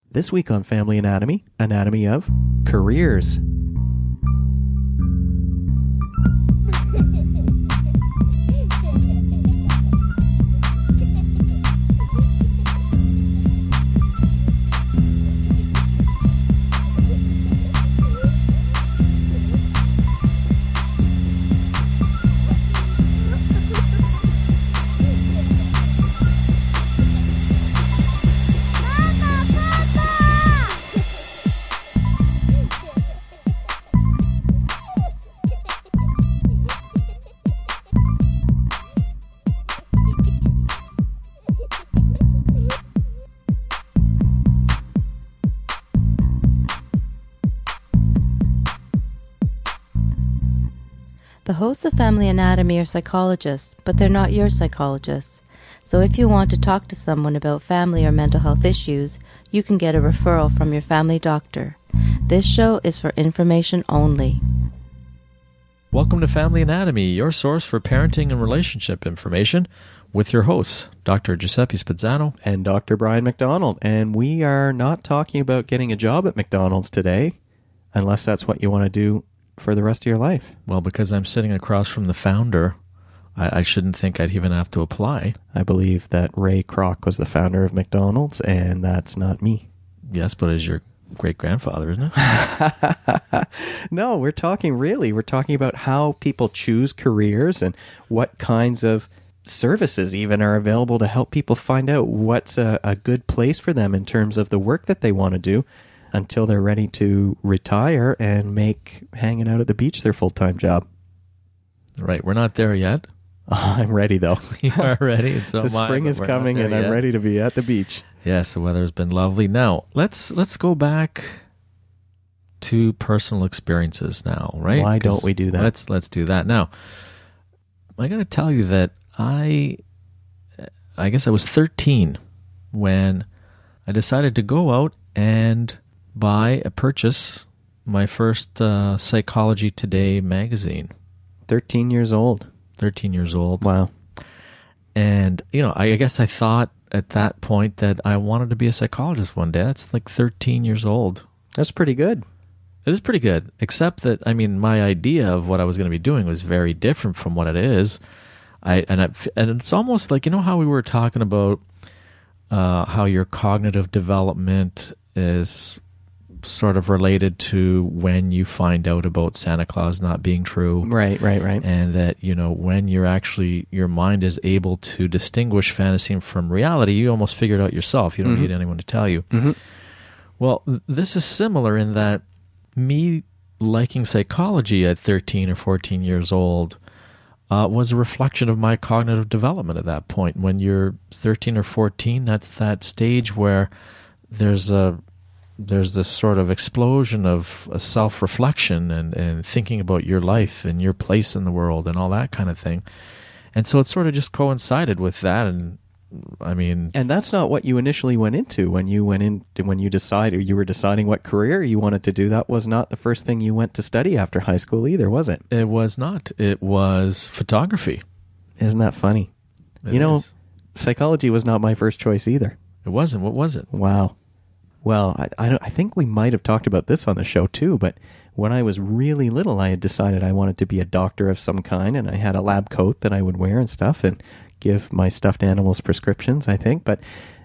This week on Family Anatomy, anatomy of careers. The hosts of Family Anatomy are psychologists, but they're not your psychologists. So if you want to talk to someone about family or mental health issues, you can get a referral from your family doctor. This show is for information only. Welcome to Family Anatomy, your source for parenting and relationship information, with your hosts, Dr. Giuseppe Spizzano and Dr. Brian McDonald. And we are not talking about getting a job at McDonald's today, unless that's what you want to do for the rest of your life. Well, because I'm sitting across from the founder, I shouldn't think I'd even have to apply. I believe that Ray Kroc was the founder of McDonald's, and that's not me. Yes, but as your great-grandfather, isn't it? No, we're talking about how people choose careers and what kinds of services even are available to help people find out what's a good place for them in terms of the work that they want to do until they're ready to retire and make hanging out at the beach their full-time job. Right, we're not there yet. I'm ready, though. You are ready, and so the spring is coming, and I'm ready to be at the beach. Yes, the weather's been lovely. Now, let's go back to personal experiences now, right? Why don't we do that? Let's do that. Now, I got to tell you that I guess I was 13 when I decided to go out and purchase my first Psychology Today magazine. 13 years old. 13 years old. Wow. And, I guess I thought at that point that I wanted to be a psychologist one day. That's like 13 years old. That's pretty good. It is pretty good, except that, my idea of what I was going to be doing was very different from what it is. And it's almost like, how we were talking about how your cognitive development is sort of related to when you find out about Santa Claus not being true. Right. And that, when your mind is able to distinguish fantasy from reality, you almost figure it out yourself. You don't need anyone to tell you. Mm-hmm. Well, this is similar in that me liking psychology at 13 or 14 years old was a reflection of my cognitive development at that point. When you're 13 or 14, that's that stage where there's this sort of explosion of a self-reflection and thinking about your life and your place in the world and all that kind of thing. And so it sort of just coincided with that. And that's not what you initially went into when you were deciding what career you wanted to do. That was not the first thing you went to study after high school either, was it? It was not. It was photography. Isn't that funny? It is. Psychology was not my first choice either. It wasn't. What was it? Wow. Well, I think we might have talked about this on the show too, but when I was really little, I had decided I wanted to be a doctor of some kind, and I had a lab coat that I would wear and stuff and give my stuffed animals prescriptions, I think. But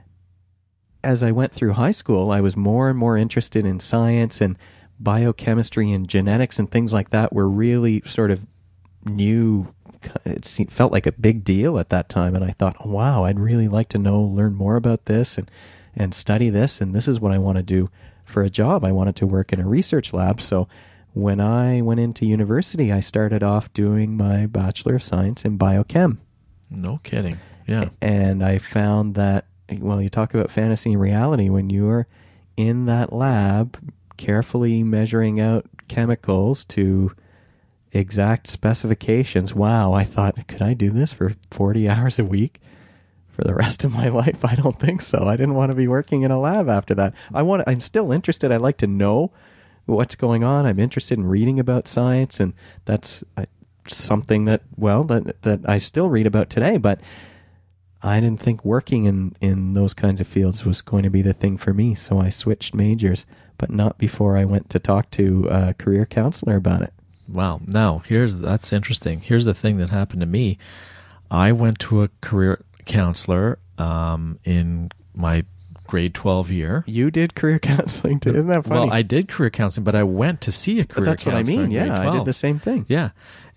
as I went through high school, I was more and more interested in science, and biochemistry and genetics and things like that were really sort of new. It felt like a big deal at that time, and I thought, wow, I'd really like to learn more about this and study this, and this is what I want to do for a job. I wanted to work in a research lab. So when I went into university, I started off doing my Bachelor of Science in Biochem. No kidding. Yeah. And I found that, well, you talk about fantasy and reality, when you're in that lab carefully measuring out chemicals to exact specifications, wow, I thought, could I do this for 40 hours a week? For the rest of my life? I don't think so. I didn't want to be working in a lab after that. I'm still interested. I'd like to know what's going on. I'm interested in reading about science, and that's something that I still read about today. But I didn't think working in those kinds of fields was going to be the thing for me, so I switched majors, but not before I went to talk to a career counselor about it. Wow. Now, that's interesting. Here's the thing that happened to me. I went to a career counselor in my grade 12 year. You did career counseling too? Isn't that funny? Well, I did career counseling, but I went to see a career counselor. That's what I mean. In grade 12. I did the same thing. Yeah.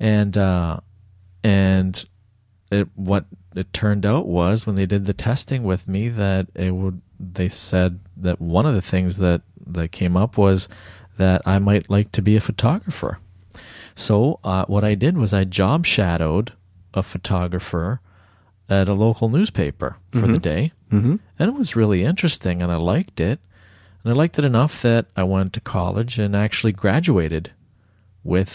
And what it turned out was when they did the testing with me that they said that one of the things that came up was that I might like to be a photographer. So what I did was I job shadowed a photographer at a local newspaper for the day. Mm-hmm. And it was really interesting, and I liked it. And I liked it enough that I went to college and actually graduated with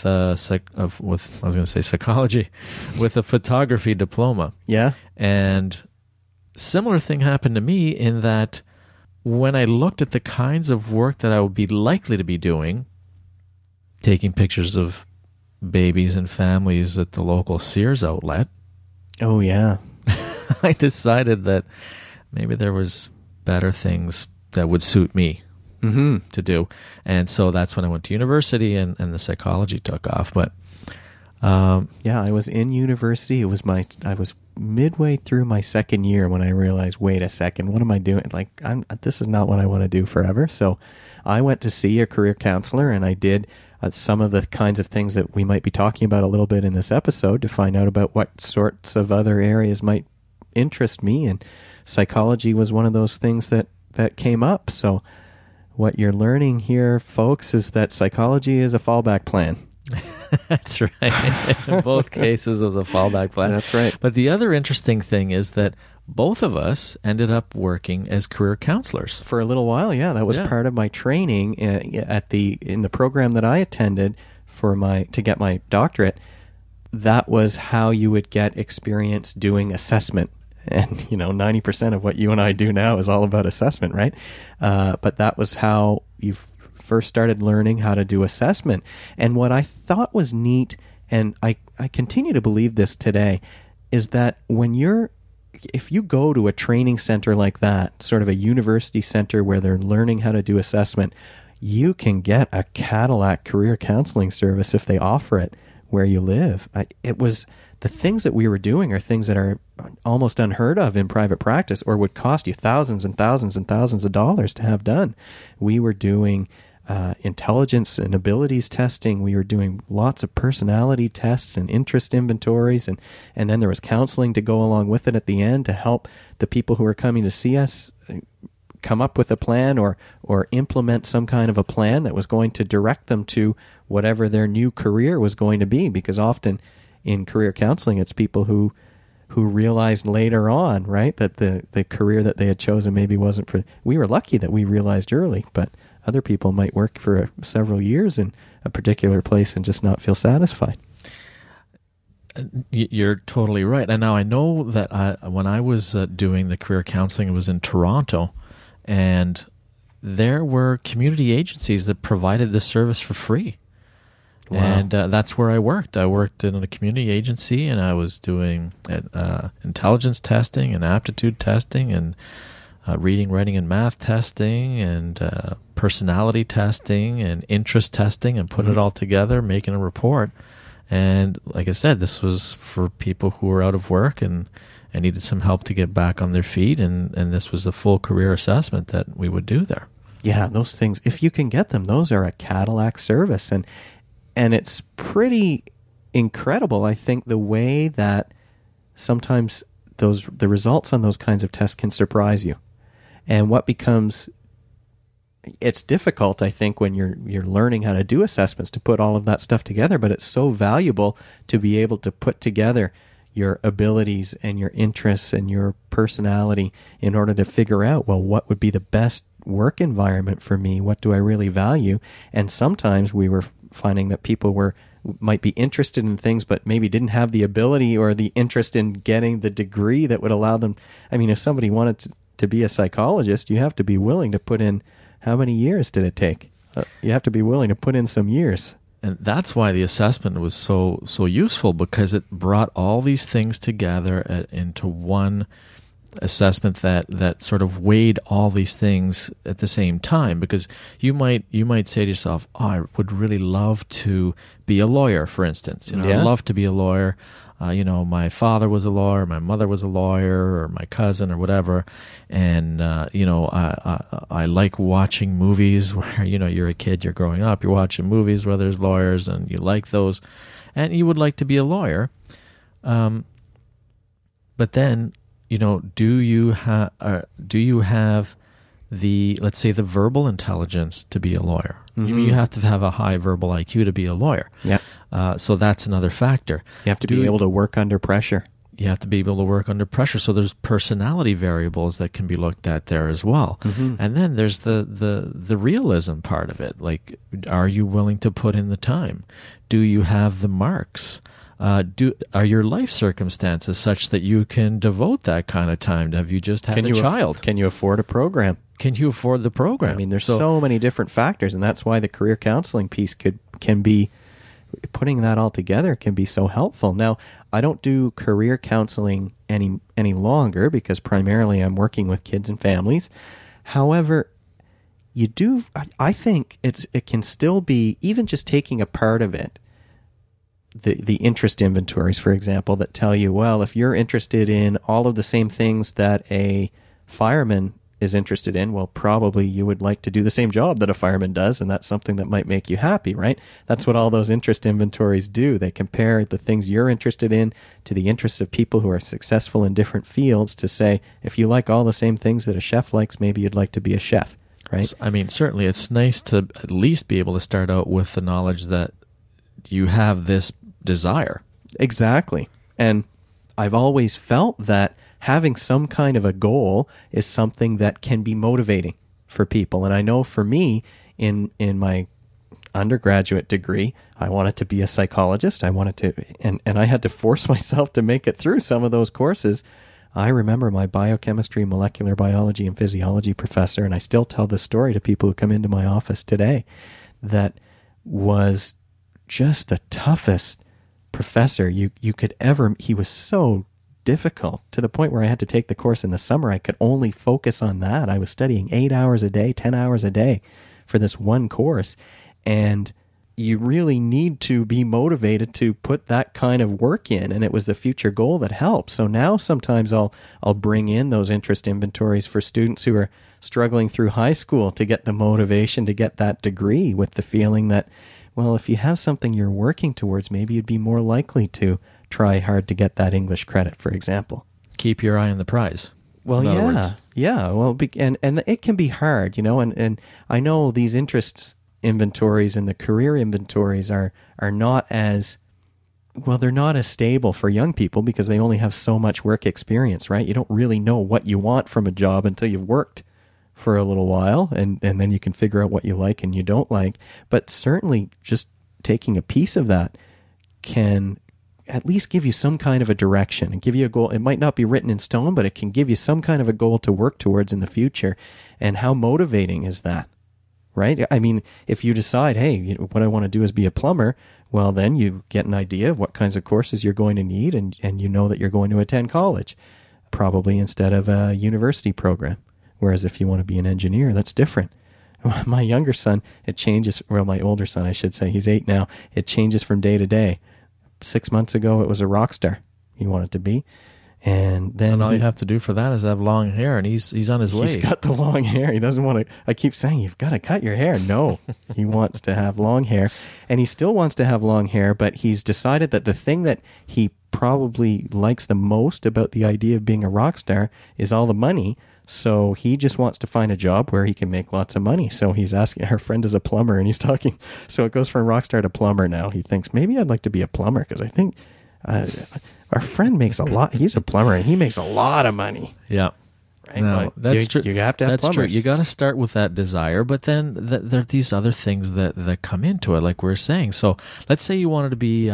psychology, with a photography diploma. Yeah. And similar thing happened to me in that when I looked at the kinds of work that I would be likely to be doing, taking pictures of babies and families at the local Sears outlet. Oh, yeah. I decided that maybe there was better things that would suit me to do. And so that's when I went to university and the psychology took off. But yeah, I was in university. I was midway through my second year when I realized, wait a second, what am I doing? Like, this is not what I want to do forever. So I went to see a career counselor, and I did some of the kinds of things that we might be talking about a little bit in this episode to find out about what sorts of other areas might interest me. And psychology was one of those things that came up. So what you're learning here, folks, is that psychology is a fallback plan. That's right. In both cases, it was a fallback plan. That's right. But the other interesting thing is that both of us ended up working as career counselors for a little while. Yeah, that was part of my training in the program that I attended to get my doctorate. That was how you would get experience doing assessment. And 90% of what you and I do now is all about assessment, right? But that was how you first started learning how to do assessment. And what I thought was neat, and I continue to believe this today, is that if you go to a training center like that, sort of a university center where they're learning how to do assessment, you can get a Cadillac career counseling service if they offer it where you live. It was the things that we were doing are things that are almost unheard of in private practice or would cost you thousands and thousands and thousands of dollars to have done. We were doing intelligence and abilities testing. We were doing lots of personality tests and interest inventories, and then there was counseling to go along with it at the end to help the people who were coming to see us come up with a plan or implement some kind of a plan that was going to direct them to whatever their new career was going to be. Because often in career counseling, it's people who realized later on, right, that the career that they had chosen maybe wasn't for. We were lucky that we realized early, but other people might work for several years in a particular place and just not feel satisfied. You're totally right. And now I know that when I was doing the career counseling, it was in Toronto, and there were community agencies that provided this service for free. Wow. And that's where I worked. I worked in a community agency, and I was doing intelligence testing and aptitude testing and reading, writing, and math testing and personality testing and interest testing, and putting it all together, making a report. And like I said, this was for people who were out of work and needed some help to get back on their feet, and this was a full career assessment that we would do there. Yeah, those things, if you can get them, those are a Cadillac service. And it's pretty incredible, I think, the way that sometimes the results on those kinds of tests can surprise you. And it's difficult, I think, when you're learning how to do assessments to put all of that stuff together, but it's so valuable to be able to put together your abilities and your interests and your personality in order to figure out, well, what would be the best work environment for me? What do I really value? And sometimes we were finding that people might be interested in things, but maybe didn't have the ability or the interest in getting the degree that would allow them. I mean, if somebody wanted to be a psychologist, you have to be willing to put in, how many years did it take? You have to be willing to put in some years. And that's why the assessment was so useful, because it brought all these things together into one assessment that sort of weighed all these things at the same time, because you might say to yourself, oh, I would really love to be a lawyer, for instance. I'd love to be a lawyer. My father was a lawyer, my mother was a lawyer, or my cousin, or whatever. And, I like watching movies where, you're a kid, you're growing up, you're watching movies where there's lawyers, and you like those, and you would like to be a lawyer. But then, do you have the, let's say, the verbal intelligence to be a lawyer? Mm-hmm. You have to have a high verbal IQ to be a lawyer. Yeah. So that's another factor. You have to be able to work under pressure. You have to be able to work under pressure. So there's personality variables that can be looked at there as well. Mm-hmm. And then there's the realism part of it. Like, are you willing to put in the time? Do you have the marks? Are your life circumstances such that you can devote that kind of time? Have you just had a child? Can you afford a program? Can you afford the program? I mean, there's so many different factors, and that's why the career counseling piece can be, putting that all together can be so helpful. Now, I don't do career counseling any longer because primarily I'm working with kids and families. However, I think it can still be, even just taking a part of it, the interest inventories, for example, that tell you, well, if you're interested in all of the same things that a fireman is interested in, well, probably you would like to do the same job that a fireman does, and that's something that might make you happy, right? That's what all those interest inventories do. They compare the things you're interested in to the interests of people who are successful in different fields to say, if you like all the same things that a chef likes, maybe you'd like to be a chef, right? I mean, certainly it's nice to at least be able to start out with the knowledge that you have this desire. Exactly. And I've always felt that having some kind of a goal is something that can be motivating for people. And I know for me, in my undergraduate degree, I wanted to be a psychologist. I wanted to, and I had to force myself to make it through some of those courses. I remember my biochemistry, molecular biology, and physiology professor, and I still tell this story to people who come into my office today, that was just the toughest professor you could ever. He was so difficult to the point where I had to take the course in the summer. I could only focus on that. I was studying 8 hours a day, 10 hours a day for this one course. And you really need to be motivated to put that kind of work in. And it was the future goal that helped. So now sometimes I'll bring in those interest inventories for students who are struggling through high school to get the motivation to get that degree, with the feeling that, well, if you have something you're working towards, maybe you'd be more likely to try hard to get that English credit, for example. Keep your eye on the prize. Well, yeah. Well, and it can be hard, and I know these interests inventories and the career inventories are not as, well, they're not as stable for young people because they only have so much work experience, right? You don't really know what you want from a job until you've worked for a little while, and then you can figure out what you like and you don't like. But certainly just taking a piece of that can at least give you some kind of a direction and give you a goal. It might not be written in stone, but it can give you some kind of a goal to work towards in the future. And how motivating is that, right? I mean, if you decide, hey, what I want to do is be a plumber, well, then you get an idea of what kinds of courses you're going to need, and you know that you're going to attend college, probably instead of a university program. Whereas if you want to be an engineer, that's different. My younger son, it changes. Well, my older son, I should say, he's 8 now. It changes from day to day. 6 months ago, it was a rock star he wanted to be. And then all you have to do for that is have long hair, and he's on his way. He's got the long hair. He doesn't want to. I keep saying, you've got to cut your hair. No, he wants to have long hair, and he still wants to have long hair, but he's decided that the thing that he probably likes the most about the idea of being a rock star is all the money. So he just wants to find a job where he can make lots of money. So he's asking, our friend is a plumber, and he's talking. So it goes from rock star to plumber now. He thinks, maybe I'd like to be a plumber because I think our friend makes a lot. He's a plumber, and he makes a lot of money. Yeah. Right? No, that's true. You have to have that's plumbers. True. You got to start with that desire, but then there are these other things that come into it, like we were saying. So let's say you wanted to be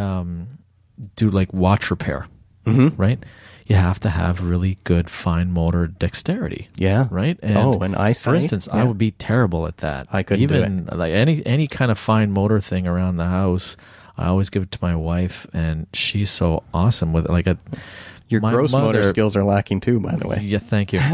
do like watch repair, right? You have to have really good fine motor dexterity. Yeah. Right? And eyesight. For instance, I would be terrible at that. I couldn't do it. Like any kind of fine motor thing around the house, I always give it to my wife, and she's so awesome with it. Like Your my gross motor mother- skills are lacking too, by the way. Yeah, thank you.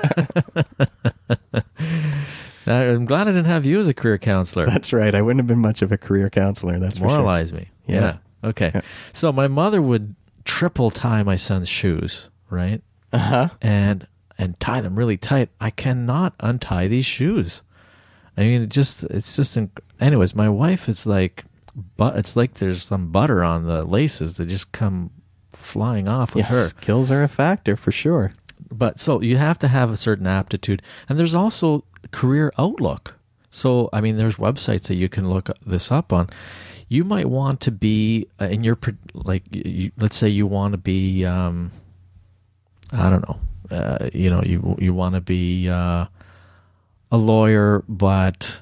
I'm glad I didn't have you as a career counselor. That's right. I wouldn't have been much of a career counselor. That's for sure. Moralize me. Yeah. Okay. Yeah. So my mother would triple tie my son's shoes, right? Uh-huh. And tie them really tight. I cannot untie these shoes. I mean, anyways, my wife is like, but it's like there's some butter on the laces that just come flying off with her. Skills are a factor for sure. But so you have to have a certain aptitude, and there's also career outlook. So I mean, there's websites that you can look this up on. You might want to be in your let's say you want to be I don't know, you want to be a lawyer, but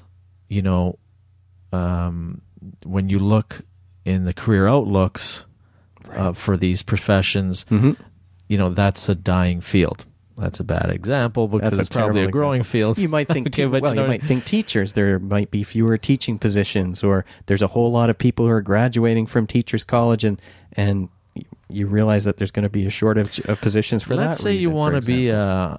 when you look in the career outlooks for these professions, that's a dying field. That's a bad example because it's probably a growing field. You might think, Okay, you might think teachers. There might be fewer teaching positions, or there's a whole lot of people who are graduating from teachers' college, and you realize that there's going to be a shortage of positions for that. Let's say reason, you want to be a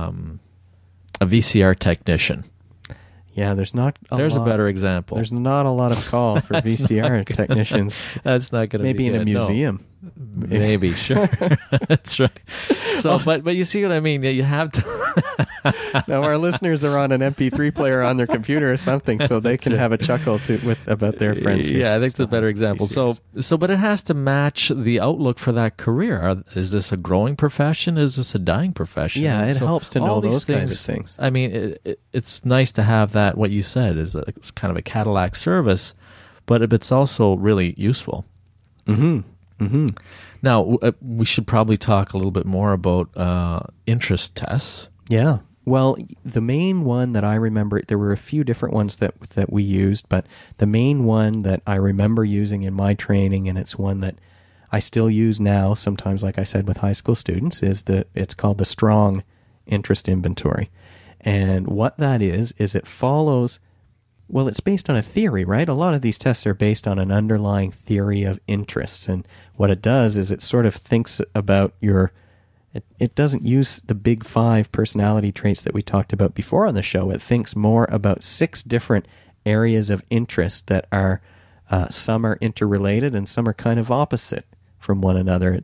VCR technician. Yeah, there's a better example. There's not a lot of call for VCR technicians. That's not going to be maybe in good, a museum. No. Maybe, sure. That's right. So, but you see what I mean? You have to. Now our listeners are on an MP3 player on their computer or something, so they can have a chuckle about their friends. Yeah, I think it's a better example. VCRs. So, but it has to match the outlook for that career. Is this a growing profession? Is this a dying profession? Yeah, it helps to know all those these kinds of things. I mean, it's nice to have that. What you said is it's kind of a Cadillac service, but it's also really useful. Mm-hmm. Mm-hmm. Now, we should probably talk a little bit more about interest tests. Yeah. Well, the main one that I remember, there were a few different ones that we used, but the main one that I remember using in my training, and it's one that I still use now, sometimes, like I said, with high school students, it's called the Strong Interest Inventory. And what that is it follows, well, it's based on a theory, right? A lot of these tests are based on an underlying theory of interests. And what it does is it sort of thinks about it doesn't use the big 5 personality traits that we talked about before on the show. It thinks more about 6 different areas of interest that are, some are interrelated and some are kind of opposite from one another.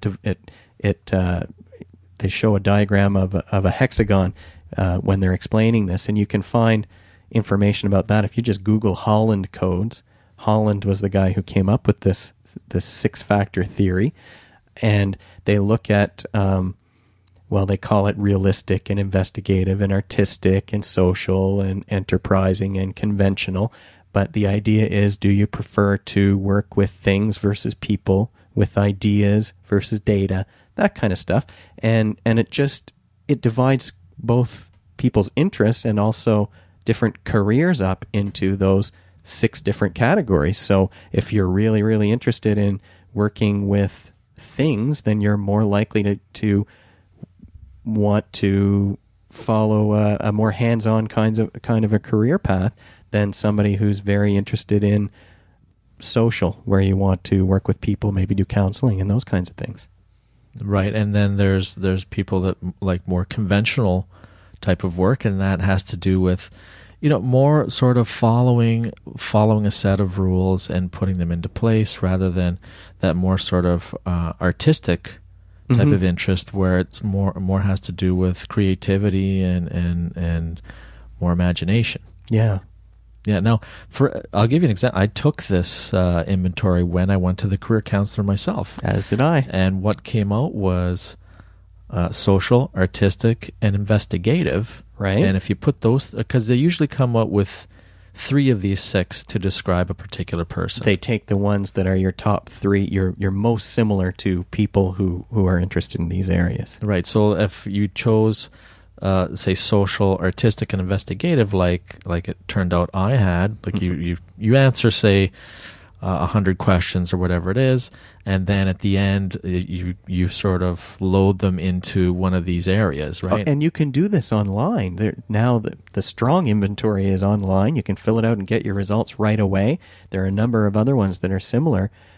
They show a diagram of a hexagon when they're explaining this, and you can find information about that if you just Google Holland codes. Holland was the guy who came up with this 6-factor theory, and they look at they call it realistic and investigative and artistic and social and enterprising and conventional. But the idea is, do you prefer to work with things versus people, with ideas versus data, that kind of stuff. And it divides both people's interests and also different careers up into those 6 different categories. So if you're really, really interested in working with things, then you're more likely to want to follow a more hands-on kind of a career path than somebody who's very interested in social, where you want to work with people, maybe do counseling and those kinds of things. Right, and then there's people that like more conventional type of work, and that has to do with more sort of following a set of rules and putting them into place, rather than that more sort of artistic type of interest, where it's more has to do with creativity and more imagination. Yeah. Yeah. Now, I'll give you an example. I took this inventory when I went to the career counselor myself. As did I. And what came out was social, artistic, and investigative. Right. And if you put those, because they usually come up with 3 of these 6 to describe a particular person. They take the ones that are your top 3, you're most similar to people who are interested in these areas. Right. So if you chose, say, social, artistic, and investigative, like it turned out I had, like you answer, say, 100 questions or whatever it is, and then at the end you sort of load them into one of these areas, right? And you can do this online. Now the Strong inventory is online. You can fill it out and get your results right away. There are a number of other ones that are similar.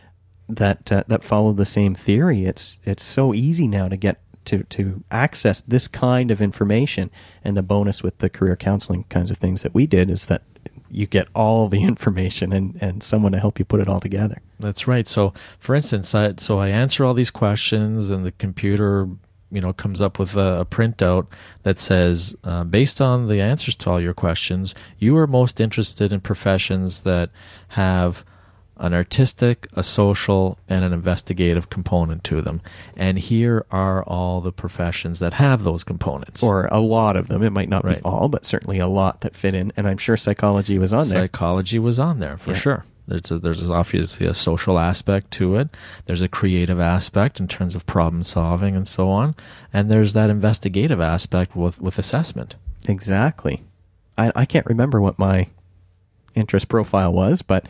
that follow the same theory. It's so easy now to get to access this kind of information. And the bonus with the career counseling kinds of things that we did is that you get all the information and someone to help you put it all together. That's right. So, for instance, I answer all these questions, and the computer, comes up with a printout that says, based on the answers to all your questions, you are most interested in professions that have an artistic, a social, and an investigative component to them. And here are all the professions that have those components. Or a lot of them. It might not Right. be all, but certainly a lot that fit in. And I'm sure psychology was on there. Psychology was on there, for sure. There's obviously a social aspect to it. There's a creative aspect in terms of problem solving and so on. And there's that investigative aspect with assessment. Exactly. I can't remember what my interest profile was, but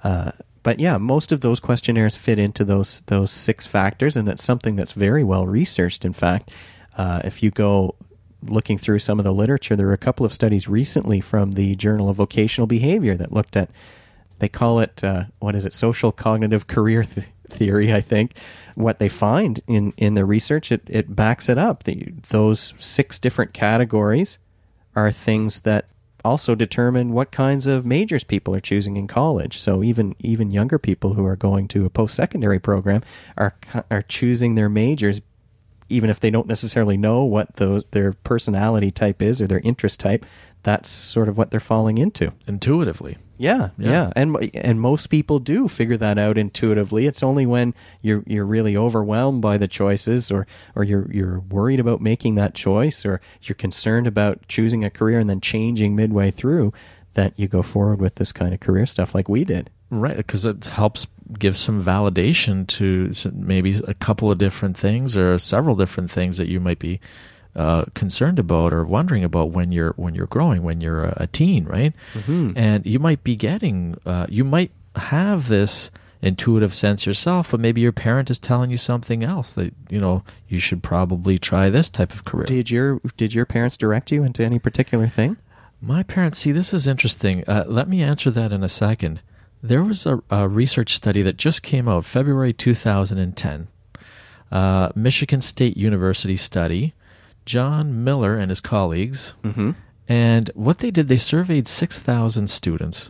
yeah, most of those questionnaires fit into those 6 factors, and that's something that's very well researched. In fact, if you go looking through some of the literature, there were a couple of studies recently from the Journal of Vocational Behavior that looked at, they call it, social cognitive career theory, I think. What they find in the research, it backs it up. Those 6 different categories are things that also determine what kinds of majors people are choosing in college. So even younger people who are going to a post-secondary program are choosing their majors, even if they don't necessarily know what their personality type is or their interest type. That's sort of what they're falling into. Intuitively. Yeah. And most people do figure that out intuitively. It's only when you're really overwhelmed by the choices, or you're worried about making that choice, or you're concerned about choosing a career and then changing midway through, that you go forward with this kind of career stuff like we did. Right, because it helps give some validation to maybe a couple of different things or several different things that you might be concerned about or wondering about when you're growing, when you're a teen, right? Mm-hmm. And you might be getting, you might have this intuitive sense yourself, but maybe your parent is telling you something else, that you should probably try this type of career. Did your parents direct you into any particular thing? My parents, see, this is interesting. Let me answer that in a second. There was a research study that just came out February 2010, Michigan State University study. John Miller and his colleagues, mm-hmm. and what they did, they surveyed 6,000 students,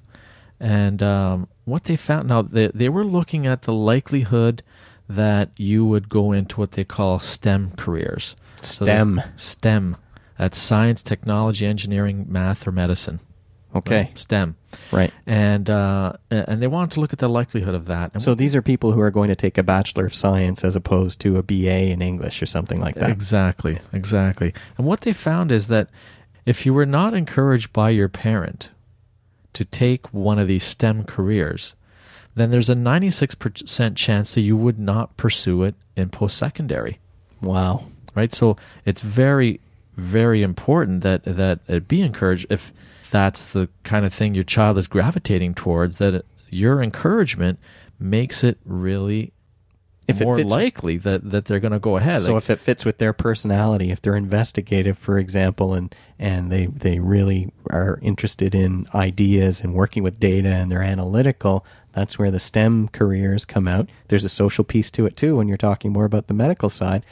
and what they found, now they were looking at the likelihood that you would go into what they call STEM careers. STEM. So STEM. That's science, technology, engineering, math, or medicine. Okay. Right? STEM. Right. And they wanted to look at the likelihood of that. And so these are people who are going to take a Bachelor of Science as opposed to a BA in English or something like that. Exactly. And what they found is that if you were not encouraged by your parent to take one of these STEM careers, then there's a 96% chance that you would not pursue it in post-secondary. Wow. Right? So it's very, very important that it be encouraged. If that's the kind of thing your child is gravitating towards, that your encouragement makes it really more likely that they're going to go ahead. So if it fits with their personality, if they're investigative, for example, and they really are interested in ideas and working with data, and they're analytical, that's where the STEM careers come out. There's a social piece to it too when you're talking more about the medical side.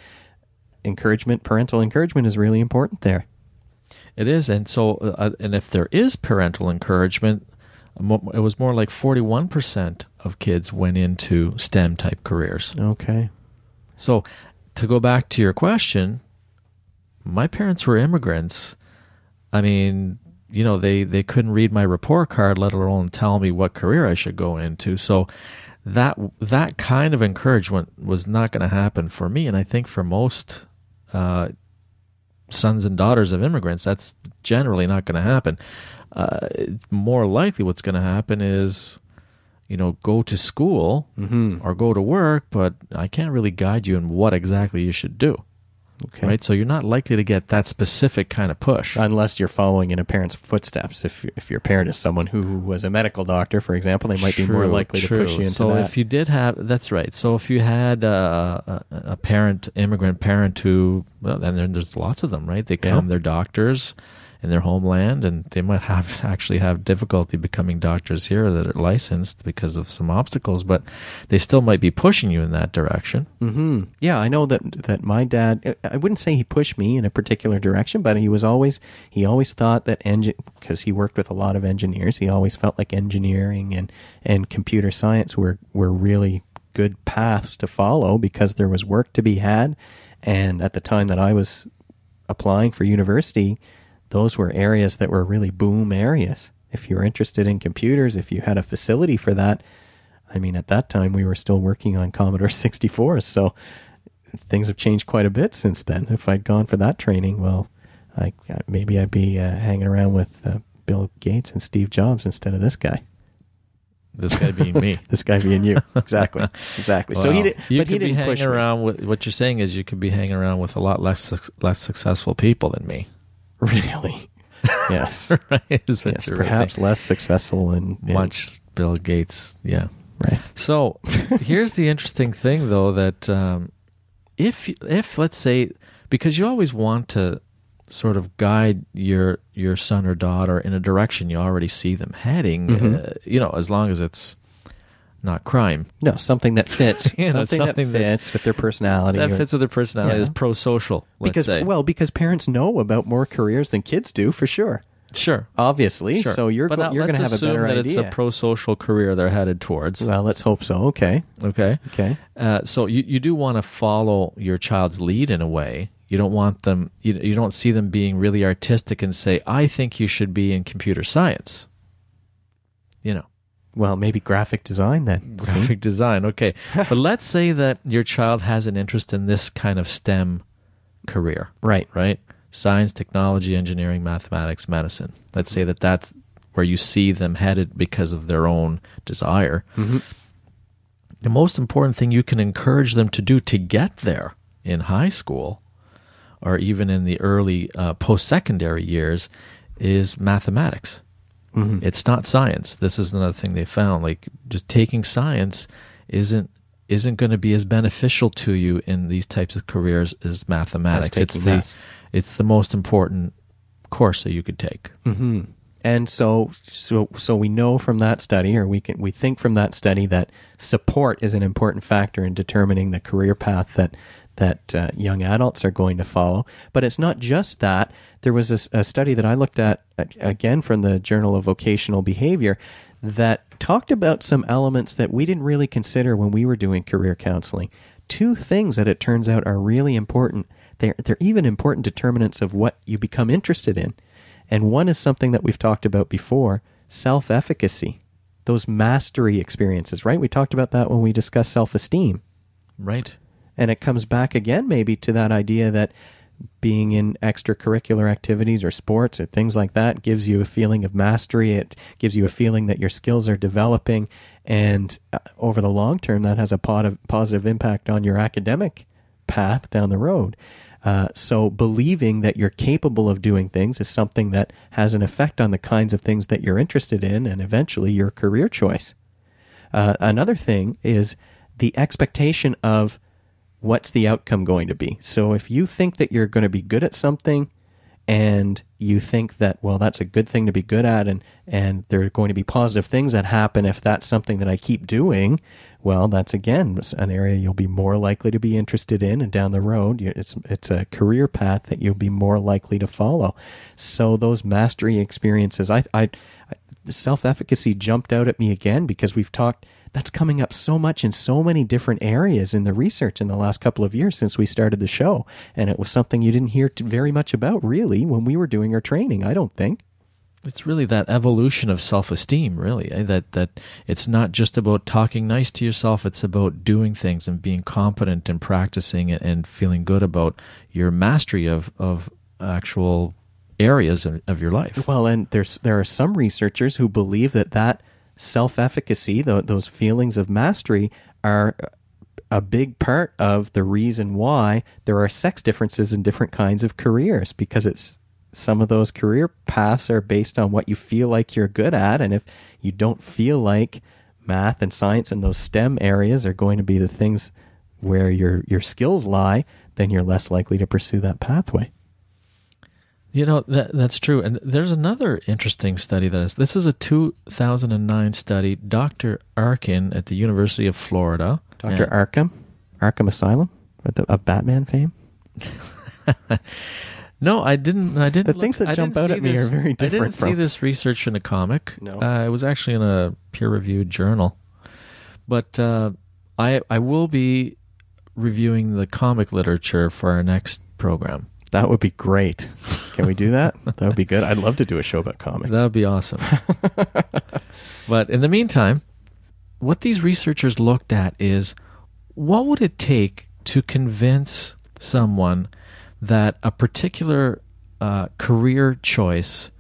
Parental encouragement is really important there. It is, and so, and if there is parental encouragement, it was more like 41% of kids went into STEM-type careers. Okay. So, to go back to your question, my parents were immigrants. I mean, they couldn't read my report card, let alone tell me what career I should go into. So, that kind of encouragement was not going to happen for me, and I think for most sons and daughters of immigrants, that's generally not going to happen. More likely what's going to happen is, go to school mm-hmm. or go to work, but I can't really guide you in what exactly you should do. Okay. Right? So you're not likely to get that specific kind of push. Unless you're following in a parent's footsteps. If your parent is someone who was a medical doctor, for example, they might be more likely to push you into that. So if you did have, that's right. So if you had a immigrant parent who, well, and there's lots of them, right? They come, they're doctors, in their homeland, and they might actually have difficulty becoming doctors here that are licensed because of some obstacles, but they still might be pushing you in that direction. Mm-hmm. Yeah, I know that my dad, I wouldn't say he pushed me in a particular direction, but he always thought that because he worked with a lot of engineers, he always felt like engineering and computer science were really good paths to follow because there was work to be had. And at the time that I was applying for university, those were areas that were really boom areas. If you were interested in computers, if you had a facility for that, I mean, at that time we were still working on Commodore 64s, so things have changed quite a bit since then. If I'd gone for that training, well, maybe I'd be hanging around with Bill Gates and Steve Jobs instead of this guy. This guy being me. This guy being you. Exactly. Exactly. Wow. So he didn't push hang me. around with, what you're saying is you could be hanging around with a lot less successful people than me. Really? Yes. Right? Is what Yes, you're perhaps saying. less successful and Much Bill Gates, yeah. right. So here's the interesting thing, though, that if let's say, because you always want to sort of guide your son or daughter in a direction you already see them heading, as long as it's not crime. No, something that fits. something that something fits with their personality. That fits with their personality, Yeah. is pro-social, let's say. Because parents know about more careers than kids do, for sure. Sure. Obviously. Sure. So you're going to have a better let's assume that idea. it's a pro-social career they're headed towards. Well, let's hope so. Okay. Okay. Okay. So you do want to follow your child's lead in a way. You don't want them, you don't see them being really artistic and say, I think you should be in computer science. Well, maybe graphic design then. Graphic design, okay. But let's say that your child has an interest in this kind of STEM career. Right. Science, technology, engineering, mathematics, medicine. Let's say that that's where you see them headed because of their own desire. Mm-hmm. The most important thing you can encourage them to do to get there in high school or even in the early post-secondary years is mathematics. Mm-hmm. It's not science. This is another thing they found. Like, just taking science isn't going to be as beneficial to you in these types of careers as mathematics. It's the most important course that you could take. Mm-hmm. And so we know from that study, or we think from that study, that support is an important factor in determining the career path that young adults are going to follow. But it's not just that. There was a study that I looked at, again from the Journal of Vocational Behavior, that talked about some elements that we didn't really consider when we were doing career counseling. Two things that it turns out are really important. They're even important determinants of what you become interested in. And one is something that we've talked about before, self-efficacy, those mastery experiences, right? We talked about that when we discussed self-esteem. Right. And it comes back again maybe to that idea that being in extracurricular activities or sports or things like that gives you a feeling of mastery. It gives you a feeling that your skills are developing. And over the long term, that has a positive impact on your academic path down the road. So believing that you're capable of doing things is something that has an effect on the kinds of things that you're interested in and eventually your career choice. Another thing is the expectation of what's the outcome going to be. So if you think that you're going to be good at something and you think that, well, that's a good thing to be good at and there are going to be positive things that happen if that's something that I keep doing, well, that's again an area you'll be more likely to be interested in, and down the road, it's a career path that you'll be more likely to follow. So those mastery experiences, self-efficacy jumped out at me again because we've talked. That's coming up so much in so many different areas in the research in the last couple of years since we started the show. And it was something you didn't hear very much about, really, when we were doing our training, I don't think. It's really that evolution of self-esteem, really, that it's not just about talking nice to yourself. It's about doing things and being competent and practicing and feeling good about your mastery of actual areas of your life. Well, and there are some researchers who believe that self-efficacy, those feelings of mastery, are a big part of the reason why there are sex differences in different kinds of careers, because some of those career paths are based on what you feel like you're good at, and if you don't feel like math and science and those STEM areas are going to be the things where your skills lie, then you're less likely to pursue that pathway. That's true. And there's another interesting study this is a 2009 study. Dr. Arkin at the University of Florida. Dr. Arkham Asylum of Batman fame? No, I didn't. The things that jump out at me are very different. I didn't see this research in a comic. No. It was actually in a peer-reviewed journal. But I will be reviewing the comic literature for our next program. That would be great. Can we do that? That would be good. I'd love to do a show about comics. That would be awesome. But in the meantime, what these researchers looked at is, what would it take to convince someone that a particular career choice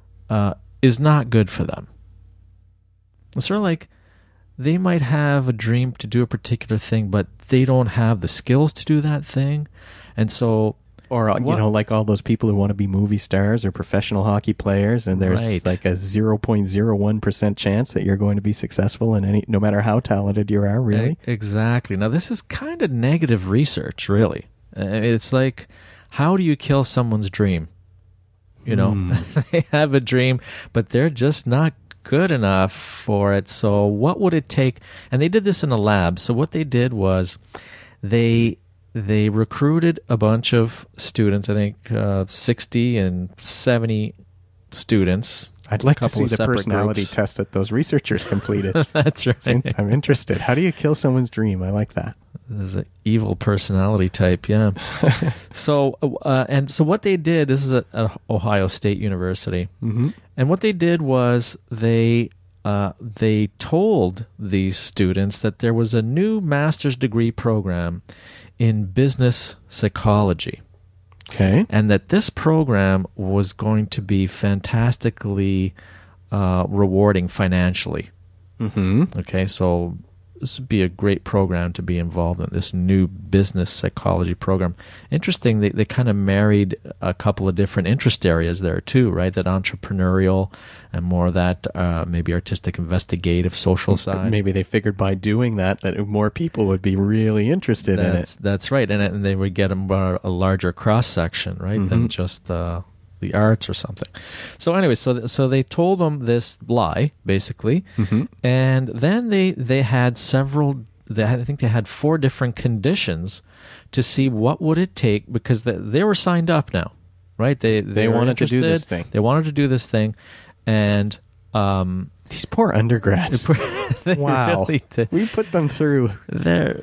is not good for them? It's sort of like they might have a dream to do a particular thing, but they don't have the skills to do that thing. And so... Or, like all those people who want to be movie stars or professional hockey players, and there's like a 0.01% chance that you're going to be successful in no matter how talented you are, really. Exactly. Now, this is kind of negative research, really. It's like, how do you kill someone's dream? They have a dream, but they're just not good enough for it. So what would it take? And they did this in a lab. So what they did was they recruited a bunch of students, I think 60 and 70 students. I'd like to see the personality test that those researchers completed. That's right. I'm interested. How do you kill someone's dream? I like that. There's an evil personality type, yeah. So what they did, this is at Ohio State University, and what they did was they told these students that there was a new master's degree program in business psychology. Okay. And that this program was going to be fantastically rewarding financially. Okay, so this would be a great program to be involved in, this new business psychology program. Interesting, they kind of married a couple of different interest areas there too, right? That entrepreneurial and more of that maybe artistic, investigative, social side. Maybe they figured by doing that more people would be really interested in it. That's right, and they would get a larger cross-section, right, than just the arts or something. So anyway, so they told them this lie, basically, and then they had I think they had 4 different conditions to see what would it take, because they were signed up now, right? They wanted to do this thing. They wanted to do this thing, and these poor undergrads. Wow. Really we put them through. They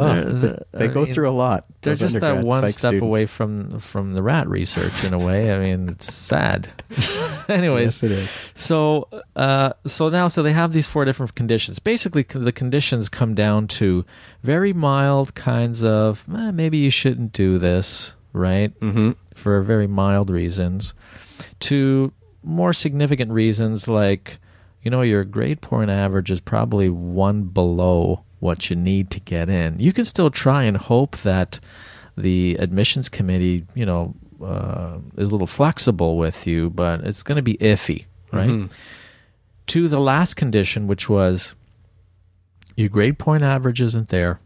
go through a lot. They're just that one step away from the rat research in a way. I mean, it's sad. Anyways, yes, it is. So they have these 4 different conditions. Basically, the conditions come down to very mild kinds of, maybe you shouldn't do this, right? For very mild reasons, to more significant reasons like, your grade point average is probably 1 below what you need to get in. You can still try and hope that the admissions committee, is a little flexible with you, but it's going to be iffy, right? To the last condition, which was your grade point average isn't there.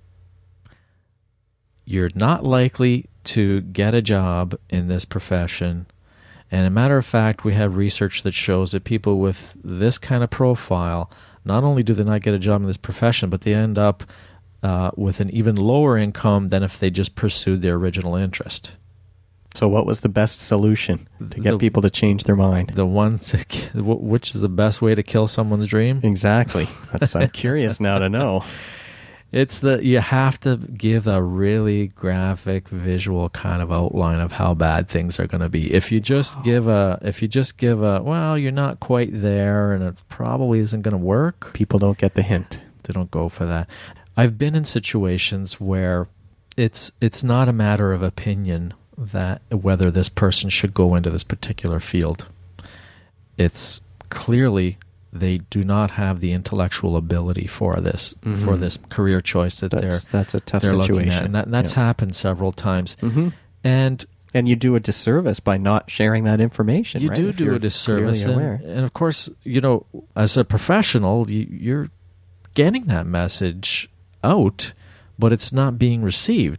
You're not likely to get a job in this profession. And a matter of fact, we have research that shows that people with this kind of profile, not only do they not get a job in this profession, but they end up with an even lower income than if they just pursued their original interest. So what was the best solution to get people to change their mind? Which is the best way to kill someone's dream? Exactly. I'm curious now to know. It's you have to give a really graphic visual kind of outline of how bad things are going to be. If you just give well, you're not quite there and it probably isn't going to work. People don't get the hint. They don't go for that. I've been in situations where it's not a matter of opinion that whether this person should go into this particular field. It's clearly they do not have the intellectual ability for this career choice that's a tough they're situation, looking at. And that's happened several times. And you do a disservice by not sharing that information. You right? do a disservice, and of course, as a professional, you're getting that message out, but it's not being received.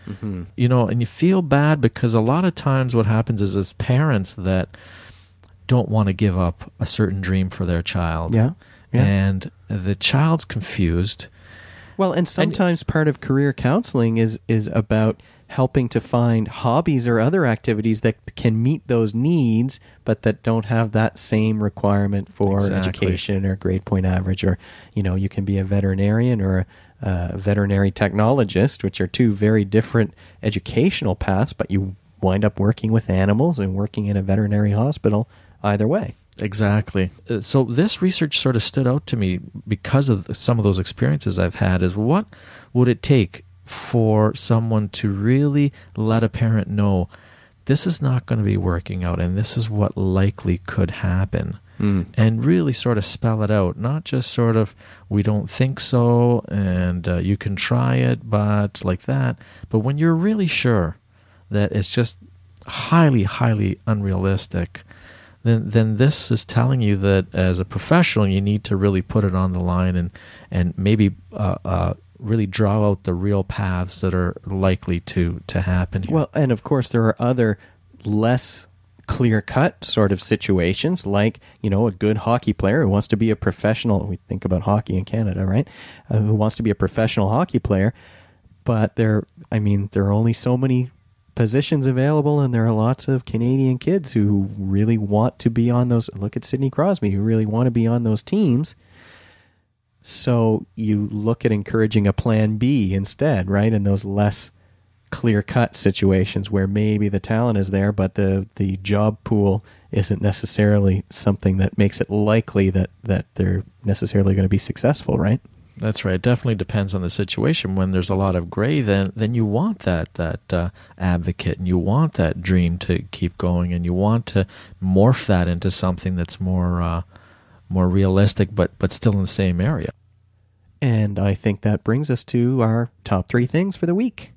You know, and you feel bad because a lot of times what happens is as parents that don't want to give up a certain dream for their child. Yeah. And the child's confused. Well, and sometimes part of career counseling is about helping to find hobbies or other activities that can meet those needs, but that don't have that same requirement for education or grade point average. Or, you know, you can be a veterinarian or a veterinary technologist, which are two very different educational paths, but you wind up working with animals and working in a veterinary hospital either way. Exactly. So this research sort of stood out to me because of some of those experiences I've had, is what would it take for someone to really let a parent know this is not going to be working out and this is what likely could happen, and really sort of spell it out, not just sort of we don't think so and you can try it, but like that. But when you're really sure that it's just highly, highly unrealistic, then this is telling you that as a professional, you need to really put it on the line and maybe really draw out the real paths that are likely to happen here. Well, and of course, there are other less clear-cut sort of situations, like, you know, a good hockey player who wants to be a professional. We think about hockey in Canada, right? Who wants to be a professional hockey player, but there are only so many positions available, and there are lots of Canadian kids who really want to be on those. Look at Sidney Crosby, who really want to be on those teams. So you look at encouraging a plan B instead, right? In those less clear-cut situations where maybe the talent is there, but the job pool isn't necessarily something that makes it likely that they're necessarily going to be successful, right? That's right. It definitely depends on the situation. When there's a lot of gray, then you want that advocate, and you want that dream to keep going, and you want to morph that into something that's more realistic, but still in the same area. And I think that brings us to our top 3 things for the week.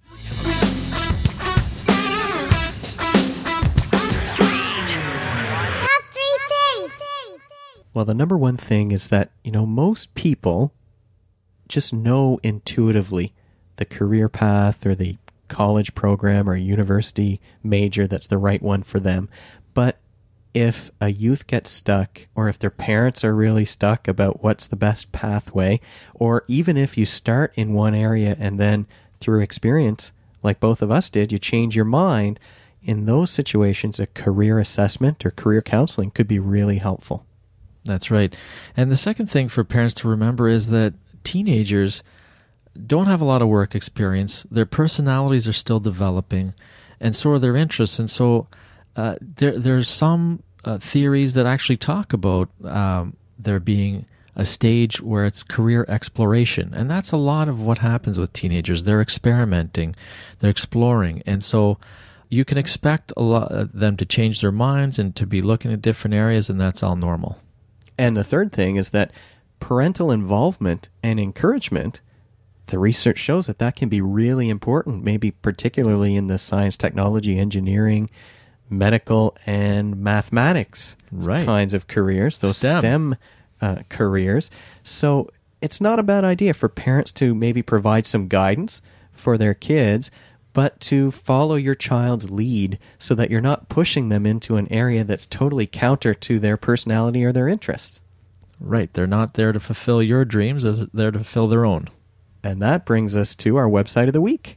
Top 3 things. Well, the number one thing is that, you know, most people just know intuitively the career path or the college program or university major that's the right one for them. But if a youth gets stuck, or if their parents are really stuck about what's the best pathway, or even if you start in one area and then through experience, like both of us did, you change your mind, in those situations, a career assessment or career counseling could be really helpful. That's right. And the second thing for parents to remember is that teenagers don't have a lot of work experience. Their personalities are still developing, and so are their interests. And so there's some theories that actually talk about there being a stage where it's career exploration. And that's a lot of what happens with teenagers. They're experimenting, they're exploring. And so you can expect a lot of them to change their minds and to be looking at different areas, and that's all normal. And the third thing is that parental involvement and encouragement, the research shows that can be really important, maybe particularly in the science, technology, engineering, medical, and mathematics kinds of careers, those STEM careers. So it's not a bad idea for parents to maybe provide some guidance for their kids, but to follow your child's lead so that you're not pushing them into an area that's totally counter to their personality or their interests. Right. They're not there to fulfill your dreams. They're there to fulfill their own. And that brings us to our website of the week.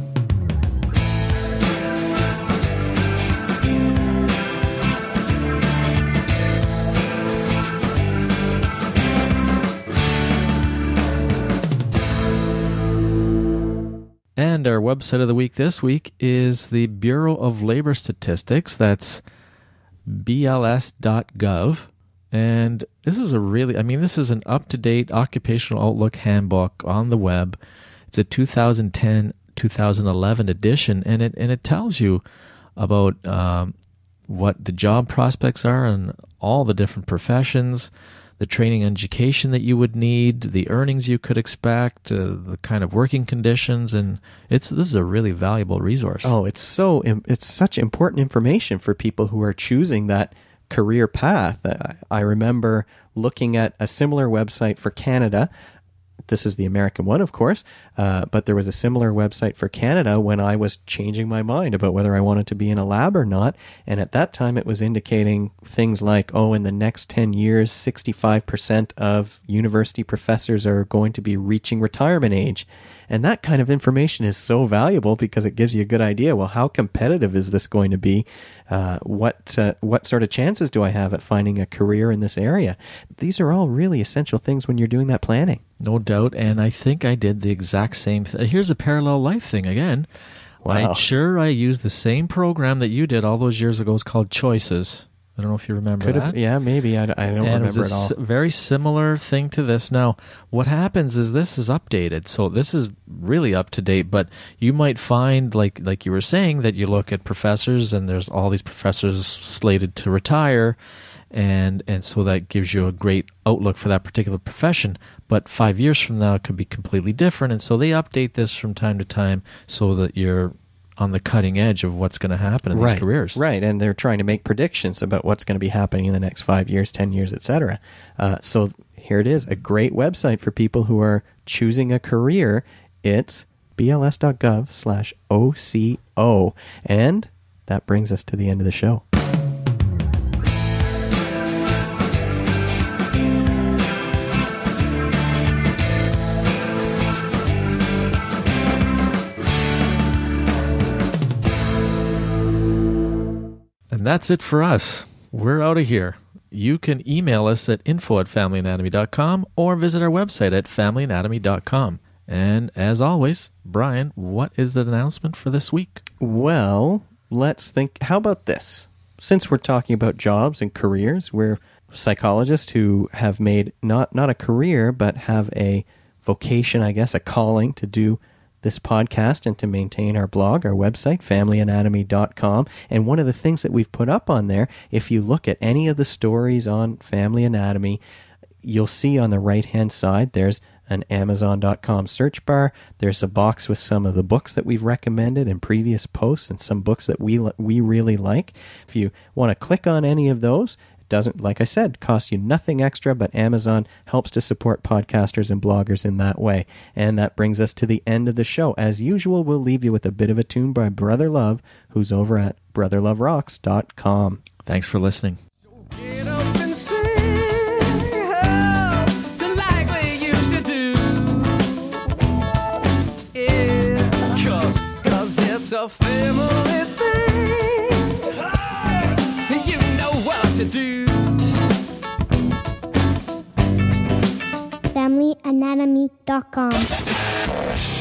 And our website of the week this week is the Bureau of Labor Statistics. That's bls.gov. And this is this is an up-to-date occupational outlook handbook on the web. It's a 2010-2011 edition, and it tells you about what the job prospects are in all the different professions, the training and education that you would need, the earnings you could expect, the kind of working conditions, and this is a really valuable resource. Oh, it's such important information for people who are choosing that career path. I remember looking at a similar website for Canada This is the American one, of course, but there was a similar website for Canada when I was changing my mind about whether I wanted to be in a lab or not. And at that time, it was indicating things like, in the next 10 years, 65% of university professors are going to be reaching retirement age. And that kind of information is so valuable because it gives you a good idea. Well, how competitive is this going to be? What sort of chances do I have at finding a career in this area? These are all really essential things when you're doing that planning. No doubt. And I think I did the exact same thing. Here's a parallel life thing again. Wow. I used the same program that you did all those years ago. It's called Choices. I don't know if you remember that. Yeah, maybe. I don't remember it was at all. Very similar thing to this. Now, what happens is this is updated. So this is really up to date, but you might find, like you were saying, that you look at professors and there's all these professors slated to retire, and so that gives you a great outlook for that particular profession. But 5 years from now, it could be completely different. And so they update this from time to time so that you're on the cutting edge of what's going to happen in these careers. Right, and they're trying to make predictions about what's going to be happening in the next 5 years, 10 years, etc. So here it is, a great website for people who are choosing a career. It's bls.gov/OCO. And that brings us to the end of the show. And that's it for us. We're out of here. You can email us at info@familyanatomy.com or visit our website at familyanatomy.com. And as always, Brian, what is the announcement for this week? Well, let's think. How about this? Since we're talking about jobs and careers, we're psychologists who have made not a career, but have a vocation, I guess, a calling to do this podcast and to maintain our blog, our website, familyanatomy.com. And one of the things that we've put up on there, if you look at any of the stories on Family Anatomy, you'll see on the right-hand side, there's an Amazon.com search bar. There's a box with some of the books that we've recommended in previous posts and some books that we really like. If you want to click on any of those, doesn't, like I said, cost you nothing extra, but Amazon helps to support podcasters and bloggers in that way. And that brings us to the end of the show. As usual, we'll leave you with a bit of a tune by Brother Love, who's over at brotherloverocks.com. Thanks for listening. Get up and sing, oh, like we used to do. Yeah, 'cause it's a family thing. You know what to do. FamilyAnatomy.com